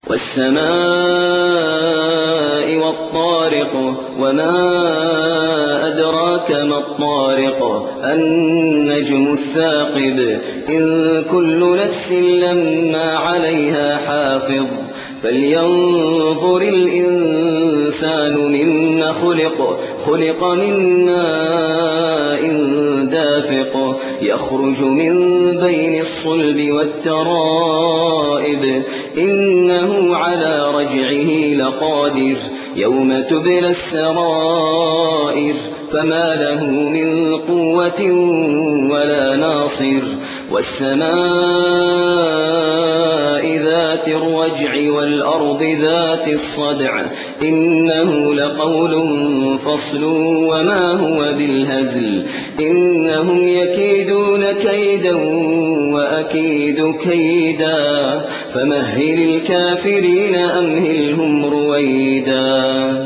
وَالسَّمَاءِ وَالطَّارِقِ وَمَا أَدْرَاكَ مَا الطَّارِقُ النَّجْمُ الثَّاقِبُ إِن كُلُّ نَفْسٍ لَّمَّا عَلَيْهَا حَافِظٌ فَلْيَنظُرِ الْإِنسَانُ مِمَّ خُلِقَ مِن مَّاءٍ دَافِقٍ يَخْرُجُ مِن بَيْنِ الصُّلْبِ وَالتَّرَائِبِ إِنَّهُ عَلَىٰ رَجْعِهِ لَقَادِرٌ يَوْمَ تُبْلَى السَّرَائِرُ فَمَا لَهُ مِن قُوَّةٍ وَلَا نَاصِرٍ وَالسَّمَاءِ ذَاتِ الرَّجْعِ وَالْأَرْضِ ذَاتِ الصَّدْعِ إِنَّهُ لَقَوْلٌ فَصْلٌ وَمَا هُوَ بِالْهَزْلِ إِنَّهُمْ يَكِيدُونَ كَيْدًا وَأَكِيدُ كَيْدًا فَمَهِّلِ الْكَافِرِينَ أَمْهِلْهُمْ رُوَيْدًا